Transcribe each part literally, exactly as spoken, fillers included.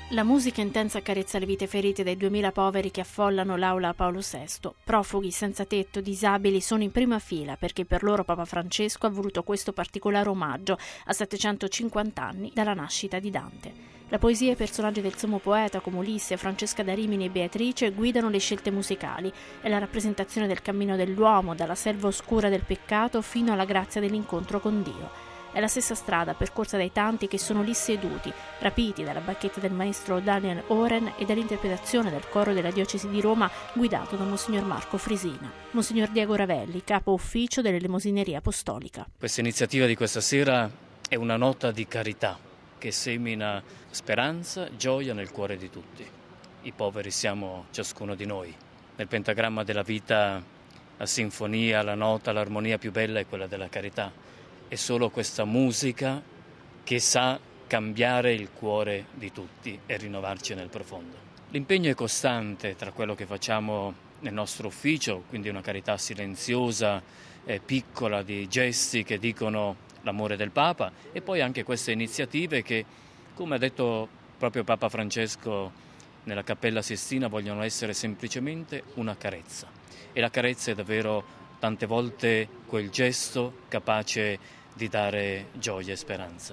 La musica intensa accarezza le vite ferite dei duemila poveri che affollano l'aula Paolo sesto. Profughi, senza tetto, disabili sono in prima fila perché per loro Papa Francesco ha voluto questo particolare omaggio a settecentocinquanta anni dalla nascita di Dante. La poesia e i personaggi del sommo poeta come Ulisse, Francesca da Rimini e Beatrice guidano le scelte musicali. È la rappresentazione del cammino dell'uomo, dalla selva oscura del peccato fino alla grazia dell'incontro con Dio. È la stessa strada percorsa dai tanti che sono lì seduti, rapiti dalla bacchetta del maestro Daniel Oren e dall'interpretazione del coro della diocesi di Roma guidato da Monsignor Marco Frisina. Monsignor Diego Ravelli, capo ufficio dell'elemosineria apostolica. Questa iniziativa di questa sera è una nota di carità che semina speranza, gioia nel cuore di tutti. I poveri siamo ciascuno di noi. Nel pentagramma della vita la sinfonia, la nota, l'armonia più bella è quella della carità. È solo questa musica che sa cambiare il cuore di tutti e rinnovarci nel profondo. L'impegno è costante tra quello che facciamo nel nostro ufficio, quindi una carità silenziosa, eh, piccola, di gesti che dicono l'amore del Papa, e poi anche queste iniziative che, come ha detto proprio Papa Francesco nella Cappella Sistina, vogliono essere semplicemente una carezza. E la carezza è davvero tante volte quel gesto capace di dare gioia e speranza.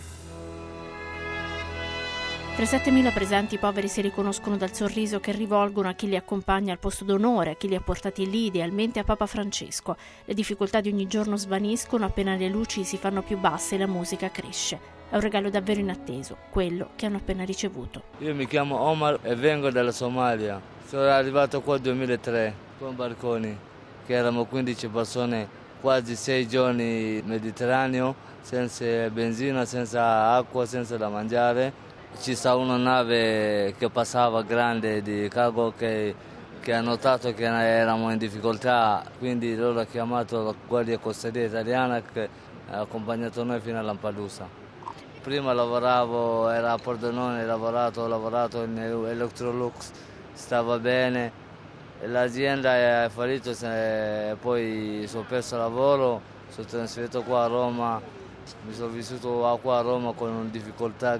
Tra i settemila presenti i poveri si riconoscono dal sorriso che rivolgono a chi li accompagna al posto d'onore, a chi li ha portati lì idealmente a Papa Francesco. Le difficoltà di ogni giorno svaniscono appena le luci si fanno più basse e la musica cresce. È un regalo davvero inatteso, quello che hanno appena ricevuto. Io mi chiamo Omar e vengo dalla Somalia. Sono arrivato qua nel duemilatré con barconi, che eravamo quindici persone, quasi sei giorni in Mediterraneo, senza benzina, senza acqua, senza da mangiare. Ci sta una nave che passava grande di cargo che, che ha notato che eravamo in difficoltà, quindi loro hanno chiamato la Guardia Costiera italiana che ha accompagnato noi fino a Lampedusa. Prima lavoravo, era a Pordenone, ho lavorato, ho lavorato in Electrolux, stava bene. L'azienda è fallita e poi sono perso lavoro, sono trasferito qua a Roma, mi sono vissuto qua a Roma con una difficoltà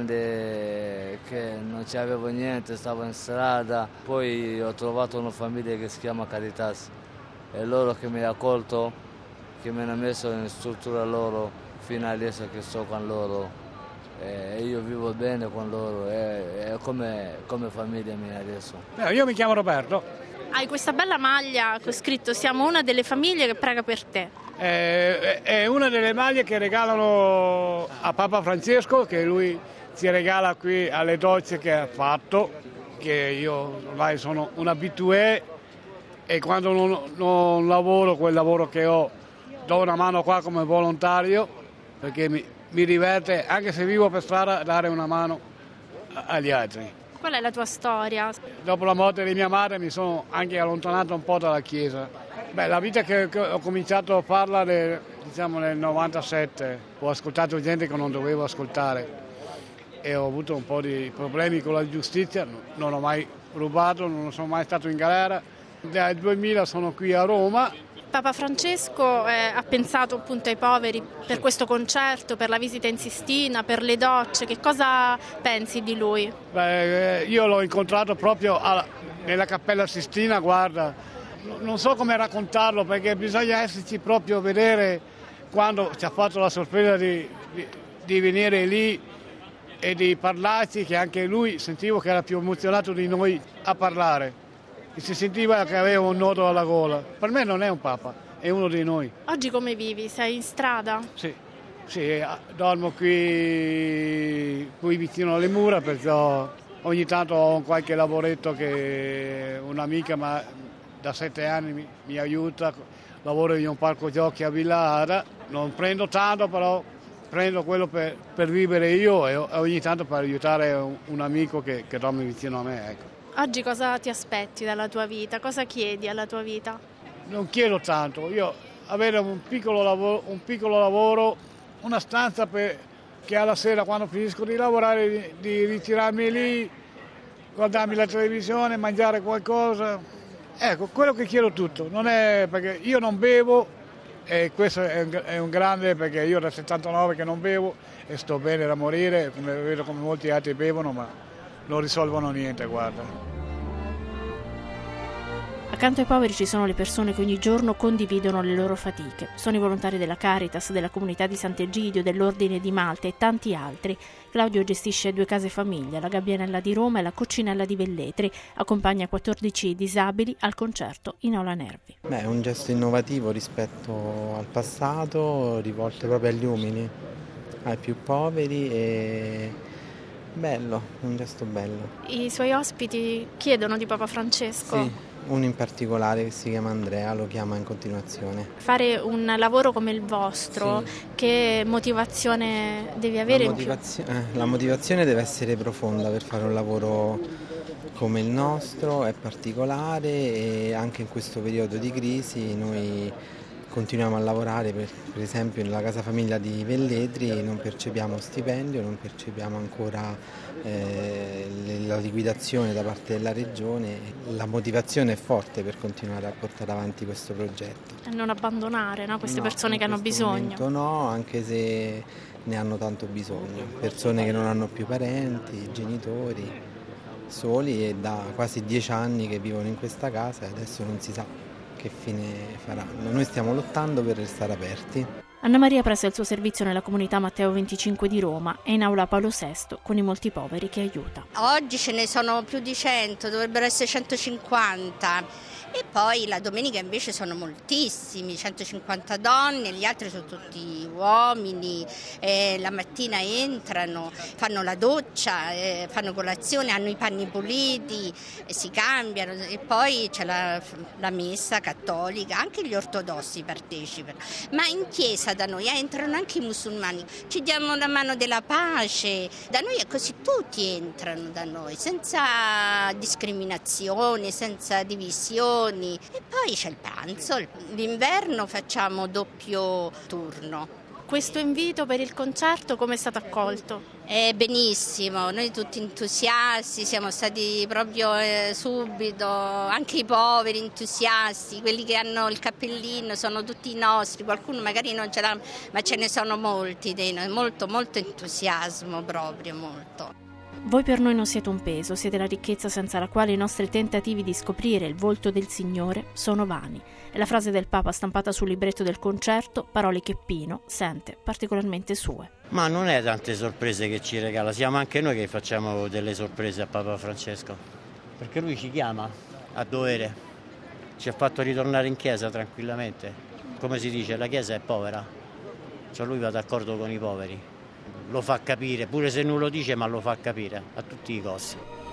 grande che non c'avevo niente, stavo in strada, poi ho trovato una famiglia che si chiama Caritas e loro che mi hanno accolto, che mi hanno messo in struttura loro fino adesso che sto con loro e io vivo bene con loro, è, è come, come famiglia mia adesso. Io mi chiamo Roberto. Hai questa bella maglia con scritto "Siamo una delle famiglie che prega per te". È, è una delle maglie che regalano a Papa Francesco, che lui ci regala qui alle docce che ha fatto, che io ormai sono un abitué e quando non, non lavoro quel lavoro che ho do una mano qua come volontario perché mi, mi diverte, anche se vivo per strada, dare una mano agli altri. Qual è la tua storia? Dopo la morte di mia madre mi sono anche allontanato un po' dalla chiesa. Beh, la vita che, che ho cominciato a farla nel, diciamo nel novantasette, ho ascoltato gente che non dovevo ascoltare e ho avuto un po' di problemi con la giustizia, non ho mai rubato, non sono mai stato in galera. Dal duemila sono qui a Roma. Papa Francesco eh, ha pensato appunto ai poveri per questo concerto, per la visita in Sistina, per le docce. Che cosa pensi di lui? Beh, io l'ho incontrato proprio alla, nella Cappella Sistina, guarda, non so come raccontarlo perché bisogna esserci proprio a vedere quando ci ha fatto la sorpresa di, di, di venire lì e di parlarci, che anche lui sentivo che era più emozionato di noi a parlare. Si sentiva che aveva un nodo alla gola. Per me non è un papa, è uno di noi. Oggi come vivi? Sei in strada? Sì, sì, dormo qui, qui vicino alle mura, perciò ogni tanto ho qualche lavoretto che un'amica ma da sette anni mi, mi aiuta. Lavoro in un parco giochi a Villara, non prendo tanto però prendo quello per, per vivere io e ogni tanto per aiutare un, un amico che, che dorme vicino a me, ecco. Oggi cosa ti aspetti dalla tua vita? Cosa chiedi alla tua vita? Non chiedo tanto, io avere un piccolo lavoro, un piccolo lavoro una stanza per, che alla sera quando finisco di lavorare di, di ritirarmi lì, guardarmi la televisione, mangiare qualcosa. Ecco, quello che chiedo tutto, non è perché io non bevo e questo è un, è un grande perché io da settantanove che non bevo e sto bene da morire, come vedo come molti altri bevono, ma non risolvono niente, guarda. Accanto ai poveri ci sono le persone che ogni giorno condividono le loro fatiche. Sono i volontari della Caritas, della comunità di Sant'Egidio, dell'Ordine di Malta e tanti altri. Claudio gestisce due case famiglia, la Gabbianella di Roma e la Coccinella di Velletri. Accompagna quattordici disabili al concerto in Aula Nervi. Beh, è un gesto innovativo rispetto al passato, rivolto proprio agli umili, ai più poveri e bello, un gesto bello. I suoi ospiti chiedono di Papa Francesco. Sì. Uno in particolare che si chiama Andrea, lo chiama in continuazione. Fare un lavoro come il vostro, sì. Che motivazione devi avere? La, motivazio- eh, la motivazione deve essere profonda per fare un lavoro come il nostro, è particolare e anche in questo periodo di crisi noi continuiamo a lavorare, per, per esempio nella casa famiglia di Velletri non percepiamo stipendio, non percepiamo ancora eh, la liquidazione da parte della regione. La motivazione è forte per continuare a portare avanti questo progetto. E non abbandonare, no? Queste no, persone che hanno bisogno. No, anche se ne hanno tanto bisogno. Persone che non hanno più parenti, genitori, soli e da quasi dieci anni che vivono in questa casa e adesso non si sa che fine faranno. Noi stiamo lottando per restare aperti. Anna Maria presta il suo servizio nella comunità Matteo venticinque di Roma e in Aula Paolo sesto con i molti poveri che aiuta. Oggi ce ne sono più di cento, dovrebbero essere centocinquanta. E poi la domenica invece sono moltissimi, centocinquanta donne, gli altri sono tutti uomini, eh, la mattina entrano, fanno la doccia, eh, fanno colazione, hanno i panni puliti, eh, si cambiano e poi c'è la, la messa cattolica, anche gli ortodossi partecipano, ma in chiesa da noi entrano anche i musulmani, ci diamo la mano della pace, da noi è così, tutti entrano da noi, senza discriminazione, senza divisione. E poi c'è il pranzo, l'inverno facciamo doppio turno. Questo invito per il concerto come è stato accolto? È benissimo, noi tutti entusiasti, siamo stati proprio eh, subito, anche i poveri entusiasti, quelli che hanno il cappellino sono tutti nostri, qualcuno magari non ce l'ha, ma ce ne sono molti dei noi, molto molto entusiasmo proprio, molto. Voi per noi non siete un peso, siete la ricchezza senza la quale i nostri tentativi di scoprire il volto del Signore sono vani. È la frase del Papa stampata sul libretto del concerto, parole che Pino sente particolarmente sue. Ma non è tante sorprese che ci regala, siamo anche noi che facciamo delle sorprese a Papa Francesco, perché lui ci chiama a dovere, ci ha fatto ritornare in chiesa tranquillamente. Come si dice, la chiesa è povera, cioè lui va d'accordo con i poveri. Lo fa capire, pure se non lo dice, ma lo fa capire a tutti i costi.